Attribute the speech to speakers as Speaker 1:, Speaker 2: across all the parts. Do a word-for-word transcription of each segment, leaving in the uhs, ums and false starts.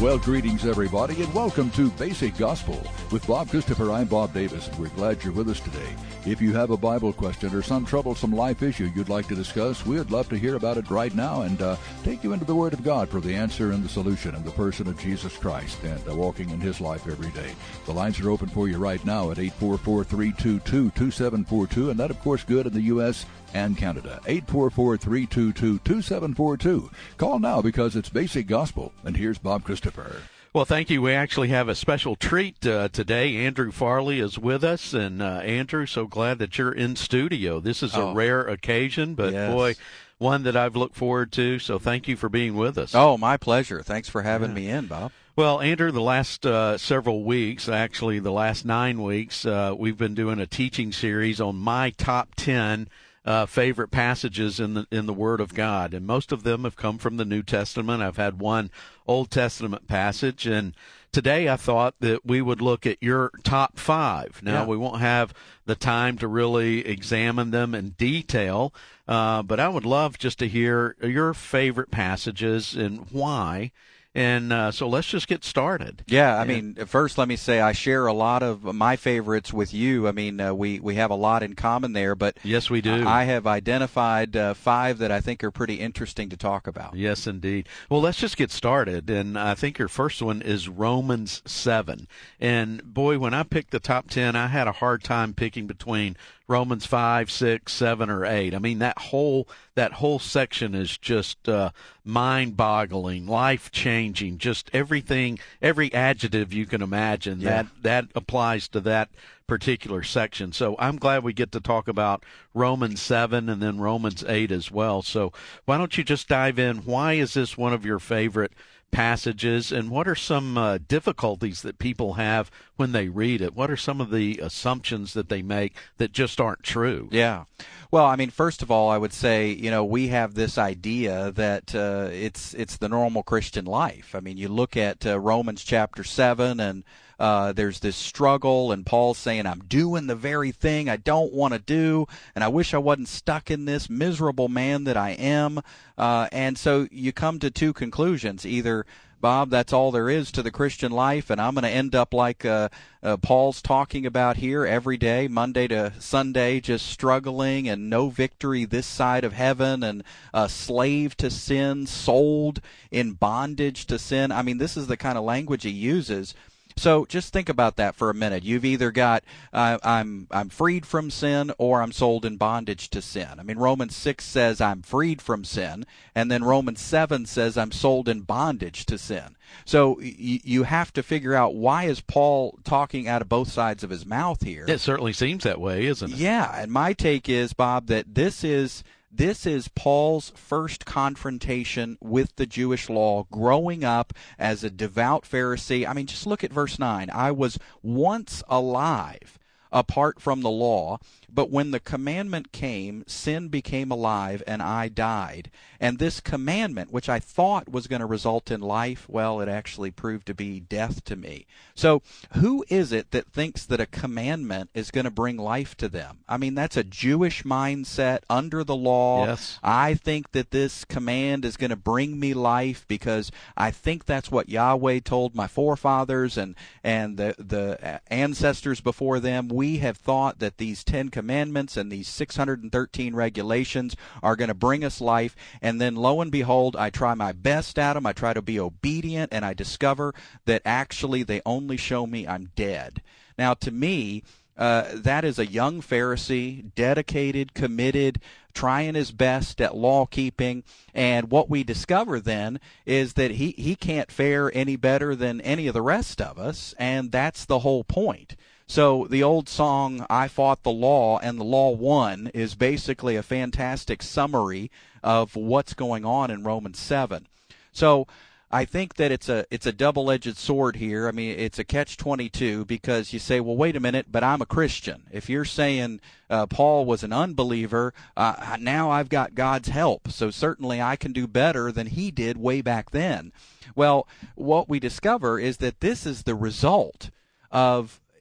Speaker 1: Well, greetings, everybody, and welcome to Basic Gospel. With Bob Christopher, I'm Bob Davis, and we're glad you're with us today. If you have a Bible question or some troublesome life issue you'd like to discuss, we'd love to hear about it right now and uh, take you into the Word of God for the answer and the solution in the person of Jesus Christ and uh, walking in His life every day. The lines are open for you right now at eight four four, three two two, two seven four two, and that, of course, good in the U S and Canada. eight four four, three two two, two seven four two. Call now because it's Basic Gospel. And here's Bob Christopher.
Speaker 2: Well, thank you. We actually have a special treat uh, today. Andrew Farley is with us. And, uh, Andrew, so glad that you're in studio. This is a
Speaker 3: oh.
Speaker 2: rare occasion, but,
Speaker 3: yes.
Speaker 2: boy, one that I've looked forward to. So thank you for being with us.
Speaker 3: Oh, my pleasure. Thanks for having
Speaker 2: yeah.
Speaker 3: me in, Bob.
Speaker 2: Well, Andrew, the last uh, several weeks, actually the last nine weeks, uh, we've been doing a teaching series on my top ten Uh, favorite passages in the in the Word of God, and most of them have come from the New Testament. I've had one Old Testament passage, and today I thought that we would look at your top five. Now,
Speaker 3: yeah.
Speaker 2: we won't have the time to really examine them in detail, uh, but I would love just to hear your favorite passages and why. And uh, so let's just get started.
Speaker 3: Yeah, I mean, first let me say I share a lot of my favorites with you. I mean, uh, we, we have a lot in common there. But
Speaker 2: yes, we do.
Speaker 3: I have identified uh, five that I think are pretty interesting to talk about.
Speaker 2: Yes, indeed. Well, let's just get started. And I think your first one is Romans seven. And, boy, when I picked the top ten, I had a hard time picking between Romans five, six, seven, or eight. I mean, that whole that whole section is just uh, mind-boggling, life-changing, just everything, every adjective you can imagine,
Speaker 3: yeah.
Speaker 2: that, that applies to that particular section. So I'm glad we get to talk about Romans seven and then Romans eight as well. So why don't you just dive in? Why is this one of your favorite passages, and what are some uh, difficulties that people have when they read it? What are some of the assumptions that they make that just aren't true?
Speaker 3: Yeah. Well, I mean, first of all, I would say, you know, we have this idea that uh, it's it's the normal Christian life. I mean, you look at uh, Romans chapter seven, and uh, there's this struggle, and Paul's saying, I'm doing the very thing I don't want to do, and I wish I wasn't stuck in this miserable man that I am. Uh, and so you come to two conclusions. Either, Bob, that's all there is to the Christian life, and I'm going to end up like uh, uh, Paul's talking about here every day, Monday to Sunday, just struggling and no victory this side of heaven, and a slave to sin, sold in bondage to sin. I mean, this is the kind of language he uses. So just think about that for a minute. You've either got uh, I'm I'm freed from sin, or I'm sold in bondage to sin. I mean, Romans six says I'm freed from sin, and then Romans seven says I'm sold in bondage to sin. So y- you have to figure out, why is Paul talking out of both sides of his mouth here?
Speaker 2: It certainly seems that way, isn't it?
Speaker 3: Yeah, and my take is, Bob, that this is This is Paul's first confrontation with the Jewish law, growing up as a devout Pharisee. I mean, just look at verse nine. I was once alive apart from the law, but when the commandment came, sin became alive, and I died. And this commandment, which I thought was going to result in life, well, it actually proved to be death to me. So who is it that thinks that a commandment is going to bring life to them? I mean, that's a Jewish mindset under the law.
Speaker 2: Yes.
Speaker 3: I think that this command is going to bring me life because I think that's what Yahweh told my forefathers and, and the, the ancestors before them. We have thought that these Ten Commandments and these six hundred thirteen regulations are going to bring us life, and then lo and behold, I try my best at them, I try to be obedient, and I discover that actually they only show me I'm dead. Now, to me, uh, that is a young Pharisee, dedicated, committed, trying his best at law keeping, and what we discover then is that he, he can't fare any better than any of the rest of us, and that's the whole point. So the old song, I Fought the Law and the Law Won, is basically a fantastic summary of what's going on in Romans seven. So I think that it's a it's a double-edged sword here. I mean, it's a catch twenty-two, because you say, well, wait a minute, but I'm a Christian. If you're saying uh, Paul was an unbeliever, uh, now I've got God's help, so certainly I can do better than he did way back then. Well, what we discover is that this is the result of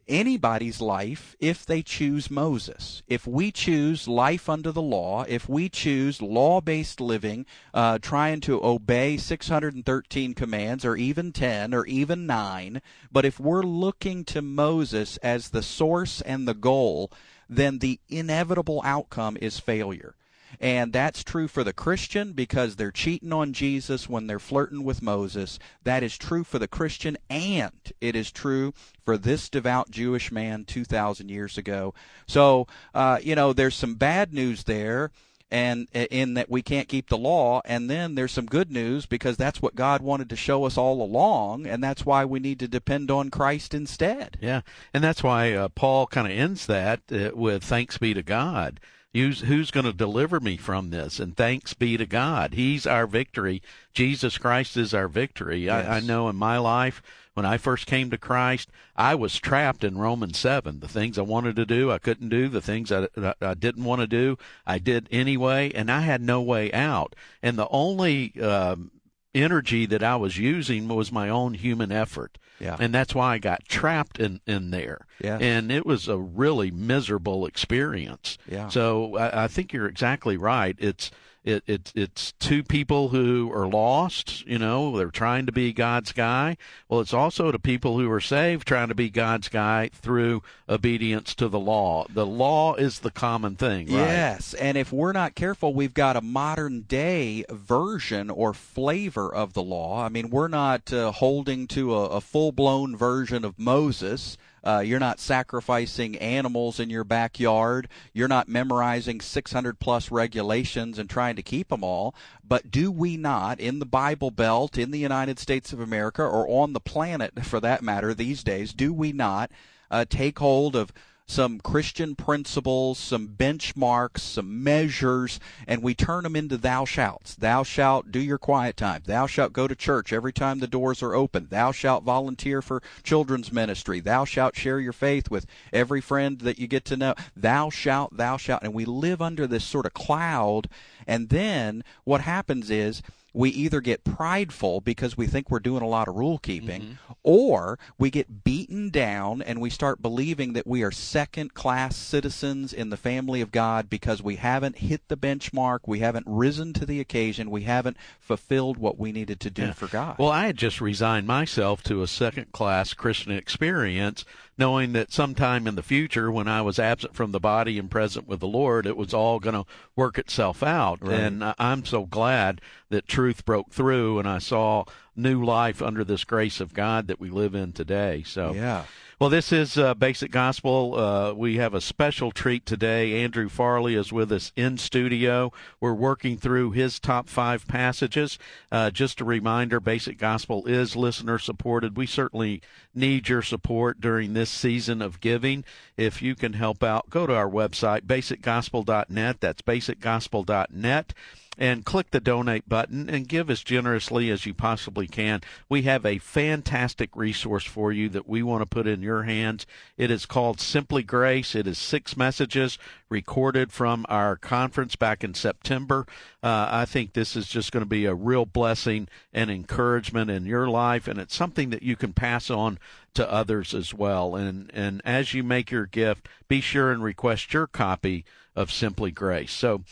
Speaker 3: anybody's life if they choose Moses. If we choose life under the law, if we choose law-based living, uh, trying to obey six hundred thirteen commands, or even ten, or even nine, but if we're looking to Moses as the source and the goal, then the inevitable outcome is failure. And that's true for the Christian because they're cheating on Jesus when they're flirting with Moses. That is true for the Christian, and it is true for this devout Jewish man two thousand years ago. So, uh, you know, there's some bad news there, and in that we can't keep the law, and then there's some good news because that's what God wanted to show us all along, and that's why we need to depend on Christ instead.
Speaker 2: Yeah, and that's why uh, Paul kind of ends that uh, with thanks be to God. Who's, who's going to deliver me from this? And thanks be to God. He's our victory. Jesus Christ is our victory.
Speaker 3: Yes.
Speaker 2: I, I know in my life, when I first came to Christ, I was trapped in Romans seven. The things I wanted to do, I couldn't do. The things I, I didn't want to do, I did anyway, and I had no way out. And the only um, energy that I was using was my own human effort.
Speaker 3: Yeah.
Speaker 2: And that's why I got trapped in, in there.
Speaker 3: Yes.
Speaker 2: And it was a really miserable experience.
Speaker 3: Yeah.
Speaker 2: So I, I think you're exactly right. It's it, it it's two people who are lost, you know, they're trying to be God's guy. Well, it's also to people who are saved trying to be God's guy through obedience to the law. The law is the common thing, right?
Speaker 3: Yes, and if we're not careful, we've got a modern day version or flavor of the law. I mean, we're not uh, holding to a, a full-blown version of Moses. Uh, you're not sacrificing animals in your backyard. You're not memorizing six hundred plus regulations and trying to keep them all. But do we not, in the Bible Belt, in the United States of America, or on the planet for that matter these days, do we not uh, take hold of some Christian principles, some benchmarks, some measures, and we turn them into thou shalts. Thou shalt do your quiet time. Thou shalt go to church every time the doors are open. Thou shalt volunteer for children's ministry. Thou shalt share your faith with every friend that you get to know. Thou shalt, thou shalt. And we live under this sort of cloud, and then what happens is we either get prideful because we think we're doing a lot of rule keeping, mm-hmm. or we get beaten down and we start believing that we are second-class citizens in the family of God because we haven't hit the benchmark, we haven't risen to the occasion, we haven't fulfilled what we needed to do
Speaker 2: yeah.
Speaker 3: for God.
Speaker 2: Well, I had just resigned myself to a second-class Christian experience, knowing that sometime in the future, when I was absent from the body and present with the Lord, it was all going to work itself out.
Speaker 3: Right.
Speaker 2: And I'm so glad that truth broke through and I saw new life under this grace of God that we live in today. So,
Speaker 3: yeah.
Speaker 2: Well, this is uh, Basic Gospel. Uh, we have a special treat today. Andrew Farley is with us in studio. We're working through his top five passages. Uh, just a reminder, Basic Gospel is listener-supported. We certainly need your support during this season of giving. If you can help out, go to our website, basic gospel dot net. That's basic gospel dot net. And click the donate button and give as generously as you possibly can. We have a fantastic resource for you that we want to put in your hands. It is called Simply Grace. It is six messages recorded from our conference back in September. Uh, I think this is just going to be a real blessing and encouragement in your life, and it's something that you can pass on to others as well. And, and as you make your gift, be sure and request your copy of Simply Grace. So,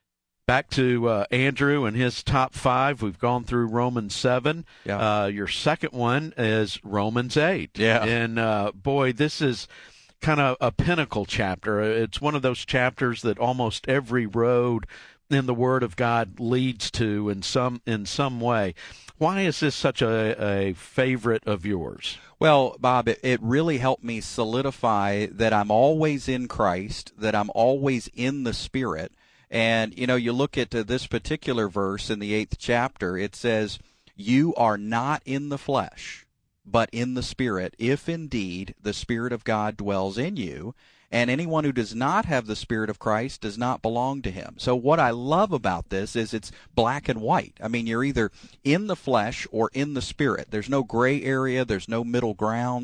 Speaker 2: back to uh, Andrew and his top five. We've gone through Romans seven.
Speaker 3: Yeah.
Speaker 2: Uh, your second one is Romans eight.
Speaker 3: Yeah.
Speaker 2: And, uh, boy, this is kind of a pinnacle chapter. It's one of those chapters that almost every road in the Word of God leads to in some in some way. Why is this such a, a favorite of yours?
Speaker 3: Well, Bob, it, it really helped me solidify that I'm always in Christ, that I'm always in the Spirit. And, you know, you look at uh, this particular verse in the eighth chapter, it says, you are not in the flesh, but in the Spirit, if indeed the Spirit of God dwells in you. And anyone who does not have the Spirit of Christ does not belong to him. So what I love about this is it's black and white. I mean, you're either in the flesh or in the Spirit. There's no gray area. There's no middle ground.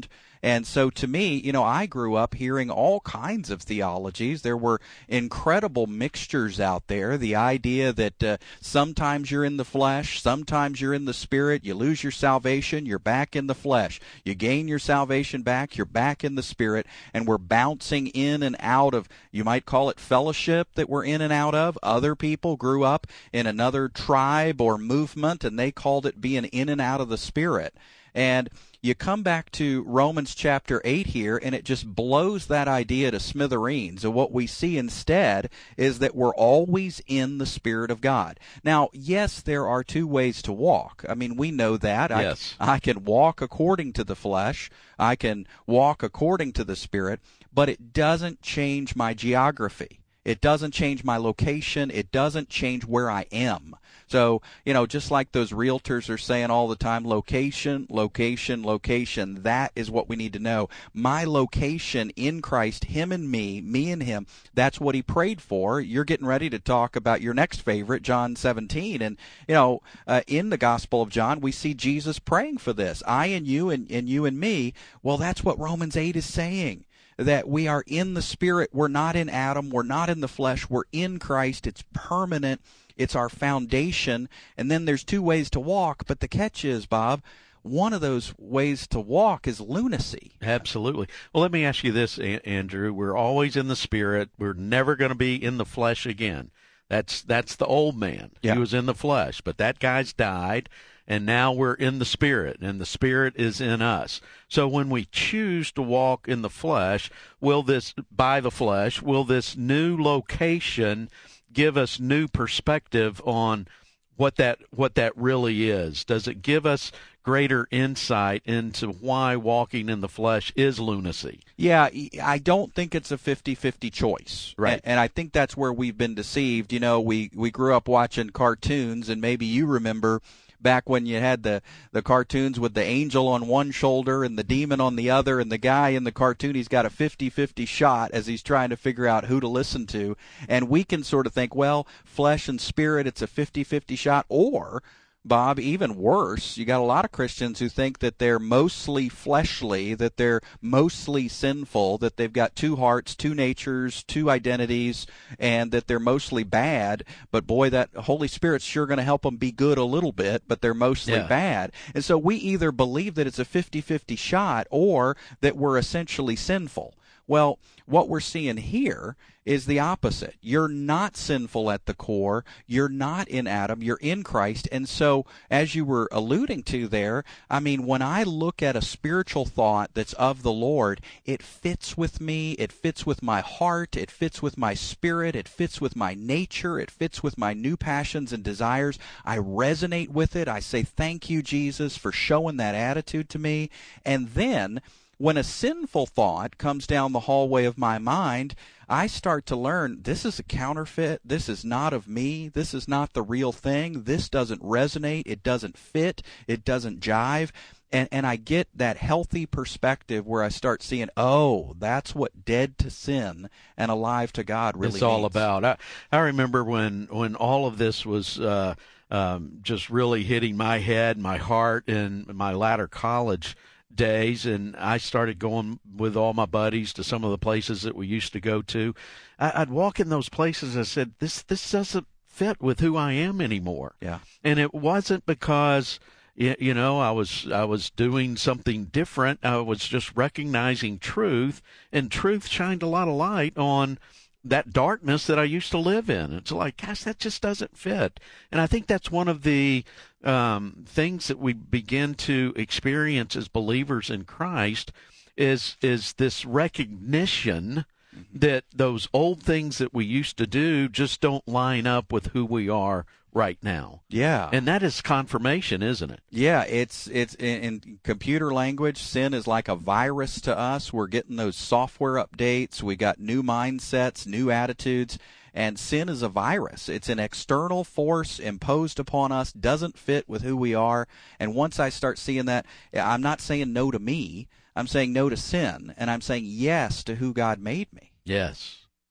Speaker 3: And so to me, you know, I grew up hearing all kinds of theologies. There were incredible mixtures out there. The idea that uh, sometimes you're in the flesh, sometimes you're in the spirit, you lose your salvation, you're back in the flesh. You gain your salvation back, you're back in the spirit, and we're bouncing in and out of, you might call it fellowship that we're in and out of. Other people grew up in another tribe or movement, and they called it being in and out of the spirit. And you come back to Romans chapter eight here, and it just blows that idea to smithereens. And what we see instead is that we're always in the Spirit of God. Now, yes, there are two ways to walk. I mean, we know that.
Speaker 2: Yes.
Speaker 3: I, I can walk according to the flesh. I can walk according to the Spirit, but it doesn't change my geography. It doesn't change my location. It doesn't change where I am. So, you know, just like those realtors are saying all the time, location, location, location, that is what we need to know. My location in Christ, Him and me, me and Him, that's what He prayed for. You're getting ready to talk about your next favorite, John seventeen. And, you know, uh, in the Gospel of John, we see Jesus praying for this. I and you and, and you and me. Well, that's what Romans eight is saying. That we are in the Spirit. We're not in Adam. We're not in the flesh. We're in Christ. It's permanent. It's our foundation. And then there's two ways to walk. But the catch is, Bob, one of those ways to walk is lunacy.
Speaker 2: Absolutely. Well, let me ask you this, Andrew. We're always in the Spirit. We're never going to be in the flesh again. That's that's the old man.
Speaker 3: Yeah.
Speaker 2: He was in the flesh, but that guy's died. And now we're in the Spirit, and the Spirit is in us. So when we choose to walk in the flesh, will this, by the flesh, will this new location give us new perspective on what that what that really is? Does it give us greater insight into why walking in the flesh is lunacy?
Speaker 3: Yeah, I don't think it's a fifty-fifty choice.
Speaker 2: Right.
Speaker 3: And, and I think that's where we've been deceived. You know, we, we grew up watching cartoons, and maybe you remember back when you had the, the cartoons with the angel on one shoulder and the demon on the other, and the guy in the cartoon, he's got a fifty-fifty shot as he's trying to figure out who to listen to. And we can sort of think, well, flesh and spirit, it's a fifty-fifty shot. Or, Bob, even worse, you got a lot of Christians who think that they're mostly fleshly, that they're mostly sinful, that they've got two hearts, two natures, two identities, and that they're mostly bad. But boy, that Holy Spirit's sure going to help them be good a little bit, but they're mostly
Speaker 2: Yeah.
Speaker 3: bad. And so we either believe that it's a fifty-fifty shot or that we're essentially sinful. Well, what we're seeing here is the opposite. You're not sinful at the core. You're not in Adam. You're in Christ. And so, as you were alluding to there, I mean, when I look at a spiritual thought that's of the Lord, it fits with me. It fits with my heart. It fits with my spirit. It fits with my nature. It fits with my new passions and desires. I resonate with it. I say, thank you, Jesus, for showing that attitude to me. And then, when a sinful thought comes down the hallway of my mind, I start to learn this is a counterfeit. This is not of me. This is not the real thing. This doesn't resonate. It doesn't fit. It doesn't jive. And, and I get that healthy perspective where I start seeing, oh, that's what dead to sin and alive to God really
Speaker 2: It's all
Speaker 3: means.
Speaker 2: about. I, I remember when, when all of this was uh, um, just really hitting my head, my heart, in my latter college days, and I started going with all my buddies to some of the places that we used to go to. I, I'd walk in those places. I said, "This this doesn't fit with who I am anymore."
Speaker 3: Yeah,
Speaker 2: and it wasn't because you, you know I was I was doing something different. I was just recognizing truth, and truth shined a lot of light on that darkness that I used to live in. It's like, gosh, that just doesn't fit. And I think that's one of the um, things that we begin to experience as believers in Christ is is this recognition mm-hmm. that those old things that we used to do just don't line up with who we are right now.
Speaker 3: Yeah.
Speaker 2: And that is confirmation, isn't it?
Speaker 3: Yeah, it's it's in, in computer language, sin is like a virus to us. We're getting those software updates. We got new mindsets, new attitudes, and sin is a virus. It's an external force imposed upon us, doesn't fit with who we are. And once I start seeing that, I'm not saying no to me. I'm saying no to sin, and I'm saying yes to who God made me.
Speaker 2: Yes.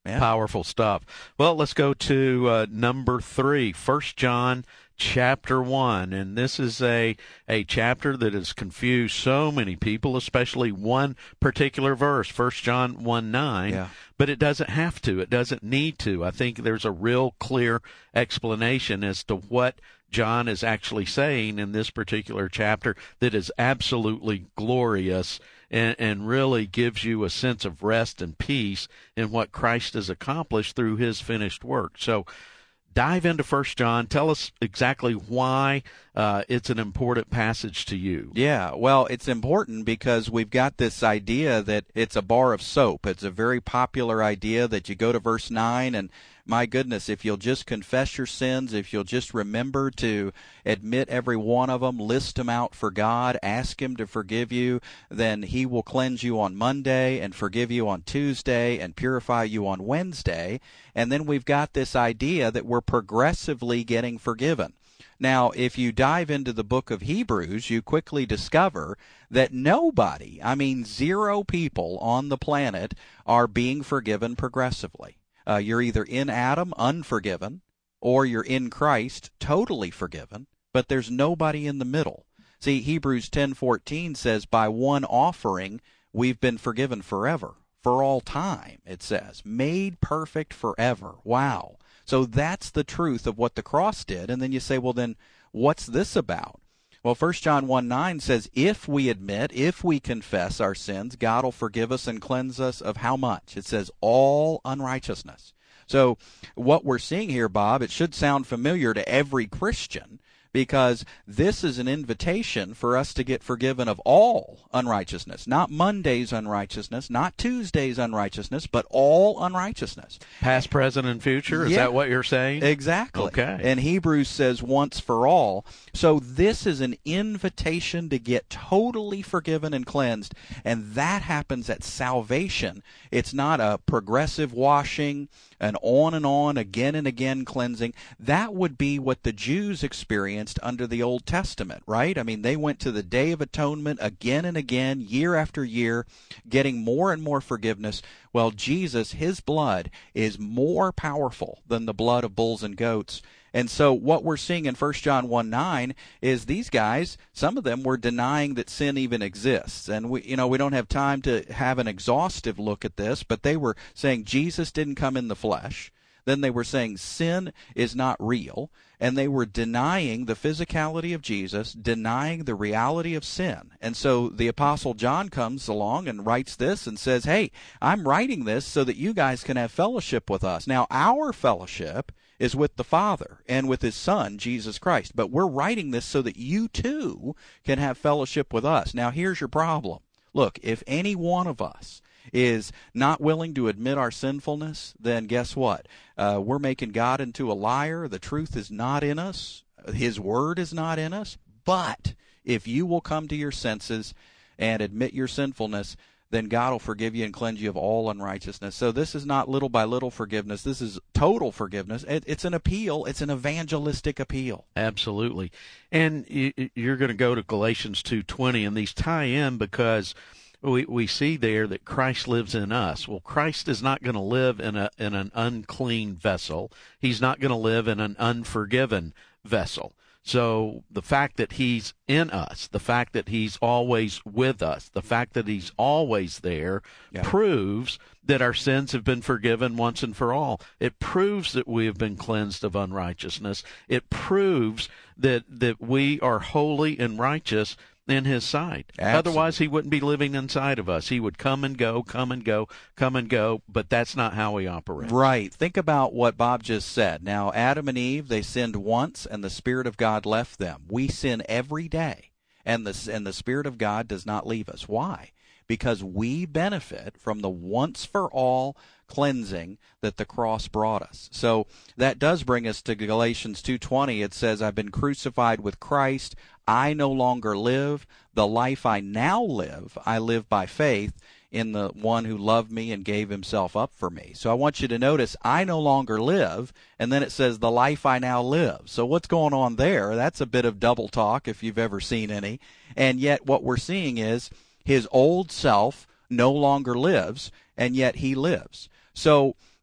Speaker 3: Yeah.
Speaker 2: Powerful stuff. Well, let's go to uh, number three, First John chapter one. And this is a, a chapter that has confused so many people, especially one particular verse, First John one nine.
Speaker 3: Yeah.
Speaker 2: But it doesn't have to. It doesn't need to. I think there's a real clear explanation as to what John is actually saying in this particular chapter that is absolutely glorious and, and really gives you a sense of rest and peace in what Christ has accomplished through his finished work. So dive into First John. Tell us exactly why uh, it's an important passage to you.
Speaker 3: Yeah, well, it's important because we've got this idea that it's a bar of soap. It's a very popular idea that you go to verse nine and, my goodness, if you'll just confess your sins, if you'll just remember to admit every one of them, list them out for God, ask him to forgive you, then he will cleanse you on Monday and forgive you on Tuesday and purify you on Wednesday. And then we've got this idea that we're progressively getting forgiven. Now, if you dive into the book of Hebrews, you quickly discover that nobody, I mean zero people on the planet, are being forgiven progressively. Uh, you're either in Adam, unforgiven, or you're in Christ, totally forgiven, but there's nobody in the middle. See, Hebrews ten fourteen says, by one offering we've been forgiven forever, for all time, it says, made perfect forever. Wow. So that's the truth of what the cross did. And then you say, well, then what's this about? Well, First John one nine says, if we admit, if we confess our sins, God will forgive us and cleanse us of how much? It says all unrighteousness. So what we're seeing here, Bob, it should sound familiar to every Christian, because this is an invitation for us to get forgiven of all unrighteousness. Not Monday's unrighteousness, not Tuesday's unrighteousness, but all unrighteousness.
Speaker 2: Past, present, and future? Is
Speaker 3: Yeah.
Speaker 2: that what you're saying?
Speaker 3: Exactly.
Speaker 2: Okay.
Speaker 3: And Hebrews says once for all. So this is an invitation to get totally forgiven and cleansed, and that happens at salvation. It's not a progressive washing, an on and on, again and again cleansing. That would be what the Jews experienced under the Old Testament, right? I mean, they went to the Day of Atonement again and again, year after year, getting more and more forgiveness. Well, Jesus, his blood, is more powerful than the blood of bulls and goats. And so what we're seeing in First John one nine is these guys, some of them were denying that sin even exists. And we, you know, we don't have time to have an exhaustive look at this, but they were saying Jesus didn't come in the flesh. Then they were saying sin is not real, and they were denying the physicality of Jesus, denying the reality of sin. And so the Apostle John comes along and writes this and says, hey, I'm writing this so that you guys can have fellowship with us. Now, our fellowship is with the Father and with his Son, Jesus Christ. But we're writing this so that you too can have fellowship with us. Now, here's your problem. Look, if any one of us is not willing to admit our sinfulness, then guess what? Uh, we're making God into a liar. The truth is not in us. His word is not in us. But if you will come to your senses and admit your sinfulness, then God will forgive you and cleanse you of all unrighteousness. So this is not little by little forgiveness. This is total forgiveness. It, it's an appeal. It's an evangelistic appeal.
Speaker 2: Absolutely. And you're going to go to Galatians two twenty, and these tie in because we we see there that Christ lives in us. Well, Christ is not going to live in a in an unclean vessel. He's not going to live in an unforgiven vessel. So the fact that he's in us, the fact that he's always with us, the fact that he's always there yeah. proves that our sins have been forgiven once and for all. It proves that we have been cleansed of unrighteousness. It proves that, that we are holy and righteous in his sight.
Speaker 3: Absolutely.
Speaker 2: Otherwise, he wouldn't be living inside of us. He would come and go, come and go, come and go, but that's not how we operate.
Speaker 3: Right. Think about what Bob just said. Now, Adam and Eve, they sinned once, and the Spirit of God left them. We sin every day, and the, and the Spirit of God does not leave us. Why? Because we benefit from the once-for-all cleansing that the cross brought us. So that does bring us to Galatians two twenty. It says, I've been crucified with Christ. I no longer live. The life I now live, I live by faith in the one who loved me and gave himself up for me. So I want you to notice, I no longer live, and then it says, the life I now live. So what's going on there? That's a bit of double talk if you've ever seen any. And yet what we're seeing is his old self no longer lives, and yet he lives. So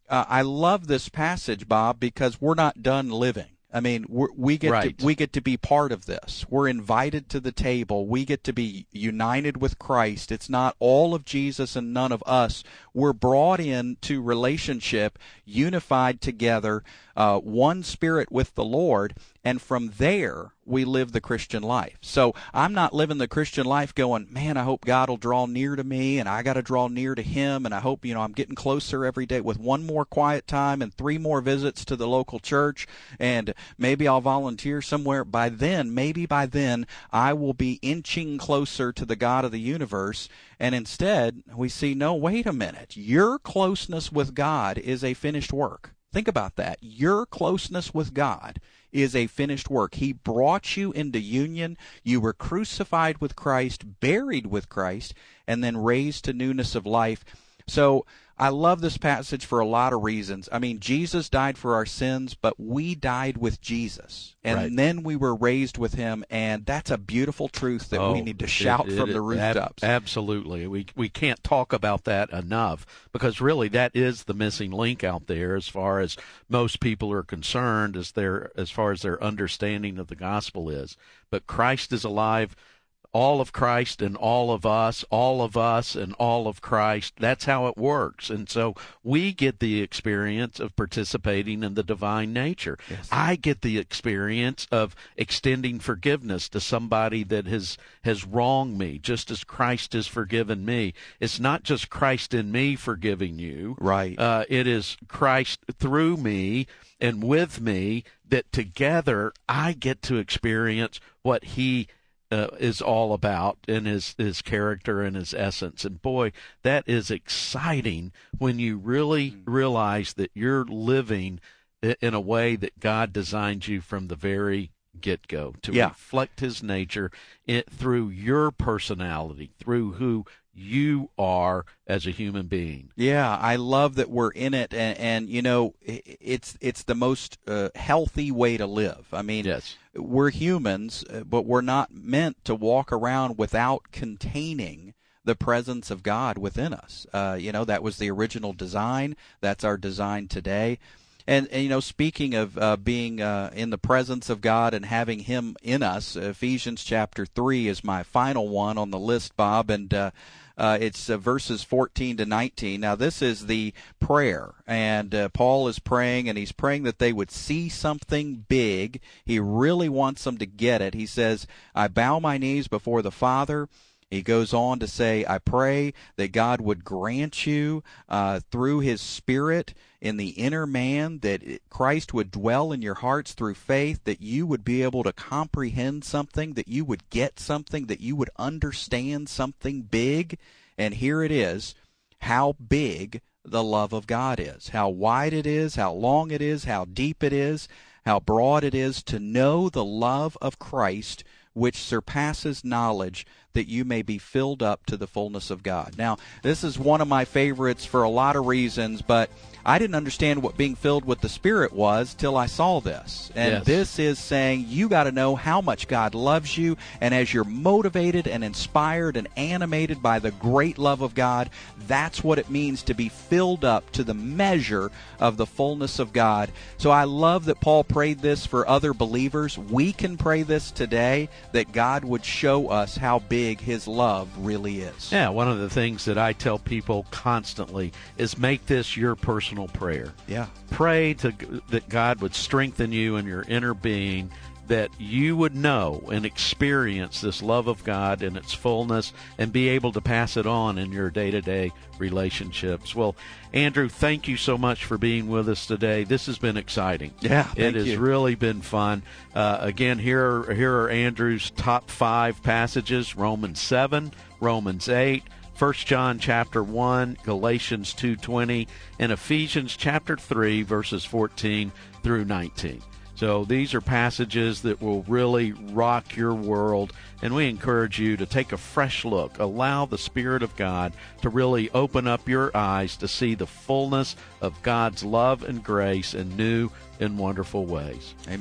Speaker 3: uh, I love this passage, Bob, because we're not done living. I mean, we're, we get
Speaker 2: right.
Speaker 3: to, we get to be part of this. We're invited to the table. We get to be united with Christ. It's not all of Jesus and none of us. We're brought into relationship, unified together, uh, one spirit with the Lord, and from there we live the Christian life. So I'm not living the Christian life going, man, I hope God will draw near to me, and I got to draw near to Him, and I hope, you know, I'm getting closer every day with one more quiet time and three more visits to the local church, and maybe I'll volunteer somewhere. By then, maybe by then, I will be inching closer to the God of the universe. And instead, we see, no, wait a minute. Your closeness with God is a finished work. Think about that. Your closeness with God is a finished work. He brought you into union. You were crucified with Christ, buried with Christ, and then raised to newness of life. So I love this passage for a lot of reasons. I mean, Jesus died for our sins, but we died with Jesus. And
Speaker 2: right.
Speaker 3: then we were raised with Him, and that's a beautiful truth that
Speaker 2: oh,
Speaker 3: we need to shout
Speaker 2: it, it,
Speaker 3: from the rooftops.
Speaker 2: Ab- absolutely. We we can't talk about that enough, because really that is the missing link out there as far as most people are concerned, as their as far as their understanding of the gospel is. But Christ is alive. All of Christ and all of us, all of us and all of Christ. That's how it works. And so we get the experience of participating in the divine nature.
Speaker 3: Yes.
Speaker 2: I get the experience of extending forgiveness to somebody that has, has wronged me, just as Christ has forgiven me. It's not just Christ in me forgiving you.
Speaker 3: Right.
Speaker 2: Uh, it is Christ through me and with me, that together I get to experience what He Uh, is all about in his, his character and his essence. And boy, that is exciting when you really realize that you're living in a way that God designed you from the very get-go, to
Speaker 3: yeah.
Speaker 2: reflect His nature it, through your personality, through who you are as a human being.
Speaker 3: Yeah, I love that we're in it, and, and you know, it's it's the most uh, healthy way to live. I mean,
Speaker 2: yes.
Speaker 3: we're humans, but we're not meant to walk around without containing the presence of God within us. Uh, you know, that was the original design. That's our design today. And, and you know, speaking of uh, being uh, in the presence of God and having Him in us, Ephesians chapter three is my final one on the list, Bob, and uh, uh, it's uh, verses fourteen to nineteen. Now, this is the prayer, and uh, Paul is praying, and he's praying that they would see something big. He really wants them to get it. He says, I bow my knees before the Father. He goes on to say, I pray that God would grant you uh, through His Spirit in the inner man, that Christ would dwell in your hearts through faith, that you would be able to comprehend something, that you would get something, that you would understand something big. And here it is, how big the love of God is, how wide it is, how long it is, how deep it is, how broad it is, to know the love of Christ, which surpasses knowledge, that you may be filled up to the fullness of God. Now, this is one of my favorites for a lot of reasons, but I didn't understand what being filled with the Spirit was till I saw this. And
Speaker 2: yes.
Speaker 3: This is saying you got to know how much God loves you, and as you're motivated and inspired and animated by the great love of God, that's what it means to be filled up to the measure of the fullness of God. So I love that Paul prayed this for other believers. We can pray this today, that God would show us how big His love really is.
Speaker 2: Yeah, one of the things that I tell people constantly is make this your personal prayer.
Speaker 3: Yeah.
Speaker 2: Pray to, that God would strengthen you in your inner being, that you would know and experience this love of God in its fullness and be able to pass it on in your day-to-day relationships. Well, Andrew, thank you so much for being with us today. This has been exciting.
Speaker 3: Yeah,
Speaker 2: it
Speaker 3: thank
Speaker 2: has
Speaker 3: you.
Speaker 2: really been fun. Uh, again, here are, here are Andrew's top five passages: Romans seven, Romans eight, First John chapter one, Galatians two twenty, and Ephesians chapter three, verses fourteen through nineteen. So these are passages that will really rock your world, and we encourage you to take a fresh look. Allow the Spirit of God to really open up your eyes to see the fullness of God's love and grace in new and wonderful ways.
Speaker 3: Amen.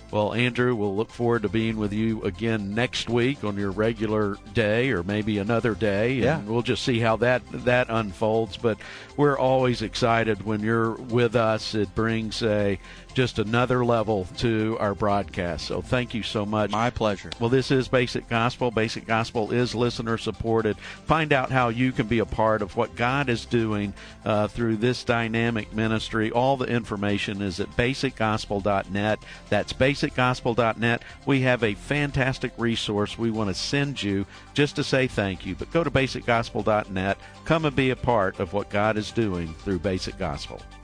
Speaker 2: Well, Andrew, we'll look forward to being with you again next week on your regular day, or maybe another day, and
Speaker 3: yeah.
Speaker 2: we'll just see how that that unfolds. But we're always excited when you're with us. It brings a just another level to our broadcast. So thank you so much.
Speaker 3: My pleasure.
Speaker 2: Well, this is Basic Gospel. Basic Gospel is listener supported. Find out how you can be a part of what God is doing uh, through this dynamic ministry. All the information is at basic gospel dot net. That's basic gospel dot net. We have a fantastic resource we want to send you just to say thank you. But go to basic gospel dot net. Come and be a part of what God is doing through Basic Gospel.